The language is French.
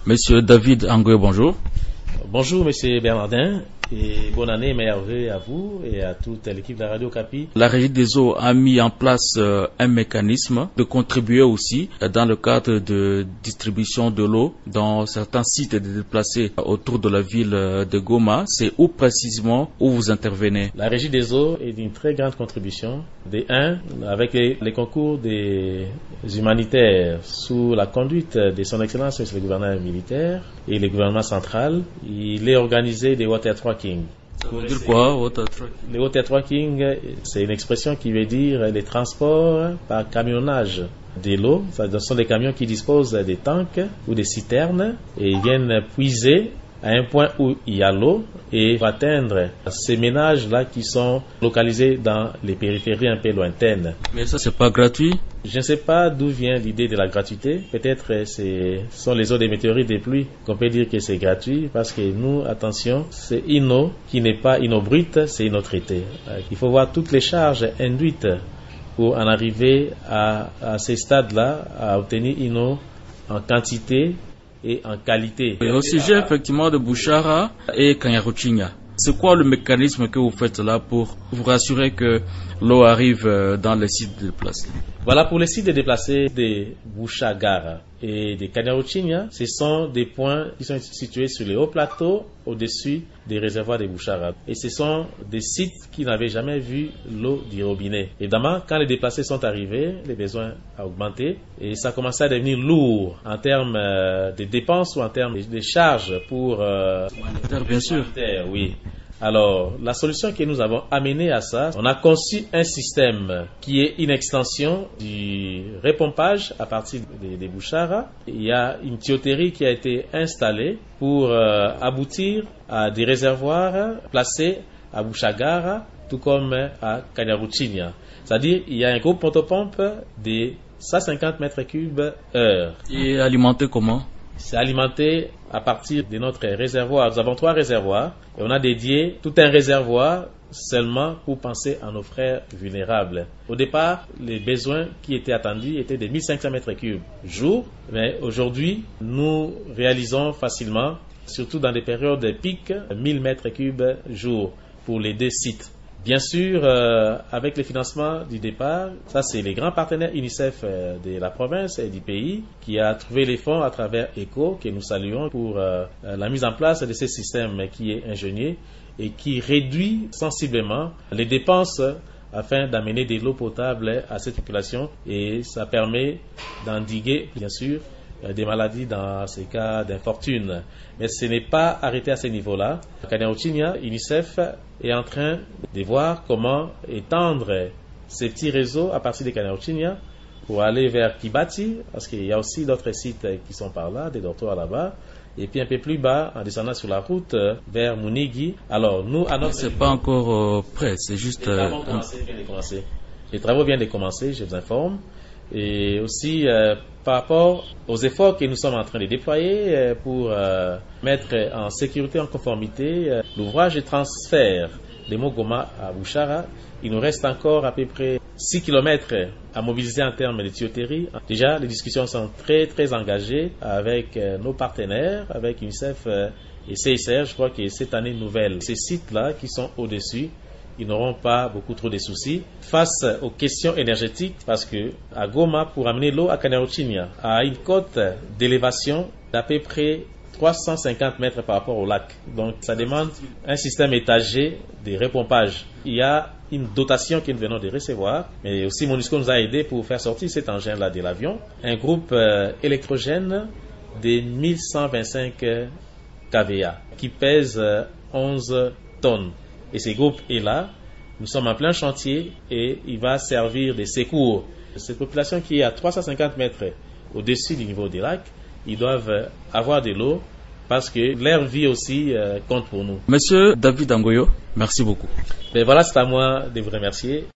Monsieur David Angoyo, bonjour. Bonjour Monsieur Bernardin et bonne année et meilleurs vœux à vous et à toute l'équipe de la Radio Okapi. La Régie des eaux a mis en place un mécanisme de contribuer aussi dans le cadre de distribution de l'eau dans certains sites déplacés autour de la ville de Goma. C'est où précisément où vous intervenez? La Régie des eaux est d'une très grande contribution. Avec les concours des humanitaires sous la conduite de son Excellence le gouvernement militaire et le gouvernement central, il est organisé des water tracking. Ça veut dire quoi, water tracking? Le water tracking, c'est une expression qui veut dire les transports par camionnage de l'eau. Ce sont des camions qui disposent des tanks ou des citernes et ils viennent puiser à un point où il y a l'eau et atteindre ces ménages-là qui sont localisés dans les périphéries un peu lointaines. Mais ça, c'est pas gratuit? Je ne sais pas d'où vient l'idée de la gratuité. Peut-être ce sont les eaux des météorites des pluies qu'on peut dire que c'est gratuit parce que nous, attention, c'est une eau qui n'est pas une eau brute, c'est une eau traitée. Il faut voir toutes les charges induites pour en arriver à ces stades-là, à obtenir une eau en quantité et en qualité. Et au sujet effectivement de Bouchara et Kanyaruchinya, c'est quoi le mécanisme que vous faites là pour vous rassurer que l'eau arrive dans les sites déplacés? Voilà, pour les sites déplacés de Bouchagara et de Kanyaruchinya, ce sont des points qui sont situés sur les hauts plateaux au-dessus des réservoirs de Bouchara. Et ce sont des sites qui n'avaient jamais vu l'eau du robinet. Évidemment, quand les déplacés sont arrivés, les besoins ont augmenté et ça commençait à devenir lourd en termes de dépenses ou en termes de charges pour... bien sûr. Oui. Alors, la solution que nous avons amenée à ça, on a conçu un système qui est une extension du repompage à partir des Bouchara. Il y a une tuyauterie qui a été installée pour aboutir à des réservoirs placés à Bouchagara, tout comme à Kanyaruchinya. C'est-à-dire, il y a un gros pompes de 150 mètres cubes heure. Et alimenté comment? C'est alimenté à partir de notre réservoir. Nous avons 3 réservoirs et on a dédié tout un réservoir seulement pour penser à nos frères vulnérables. Au départ, les besoins qui étaient attendus étaient de 1500 mètres cubes jour, mais aujourd'hui, nous réalisons facilement, surtout dans des périodes de pic, 1000 mètres cubes jour pour les 2 sites. Bien sûr, avec le financement du départ, ça c'est les grands partenaires UNICEF de la province et du pays qui a trouvé les fonds à travers ECHO, que nous saluons pour la mise en place de ce système qui est ingénieux et qui réduit sensiblement les dépenses afin d'amener de l'eau potable à cette population et ça permet d'endiguer, bien sûr, des maladies dans ces cas d'infortune. Mais ce n'est pas arrêté à ce niveau-là. Kanyaruchinya, UNICEF est en train de voir comment étendre ces petits réseaux à partir de Kanyaruchinya pour aller vers Kibati, parce qu'il y a aussi d'autres sites qui sont par là, des dortoirs là-bas, et puis un peu plus bas, en descendant sur la route vers Munigi. Alors, nous, à notre... C'est pas encore prêt, c'est juste... Les travaux viennent de commencer. Les travaux viennent de commencer, je vous informe. Et aussi par rapport aux efforts que nous sommes en train de déployer pour mettre en sécurité, en conformité l'ouvrage de transfert de Mogoma à Bouchara, il nous reste encore à peu près 6 km à mobiliser en termes de tuyauterie. Déjà, les discussions sont très très engagées avec nos partenaires, avec UNICEF et CICR. Je crois que cette année nouvelle, ces sites-là qui sont au-dessus, ils n'auront pas beaucoup trop de soucis face aux questions énergétiques parce que à Goma, pour amener l'eau à Kanyaruchinya, à une cote d'élévation d'à peu près 350 mètres par rapport au lac. Donc ça demande un système étagé de repompage. Il y a une dotation que nous venons de recevoir, mais aussi MONUSCO nous a aidé pour faire sortir cet engin-là de l'avion. Un groupe électrogène de 1125 kVA qui pèse 11 tonnes. Et ce groupe est là, nous sommes en plein chantier et il va servir de secours. Cette population qui est à 350 mètres au-dessus du niveau du lac, ils doivent avoir de l'eau parce que leur vie aussi compte pour nous. Monsieur David Angoyo, merci beaucoup. Mais voilà, c'est à moi de vous remercier.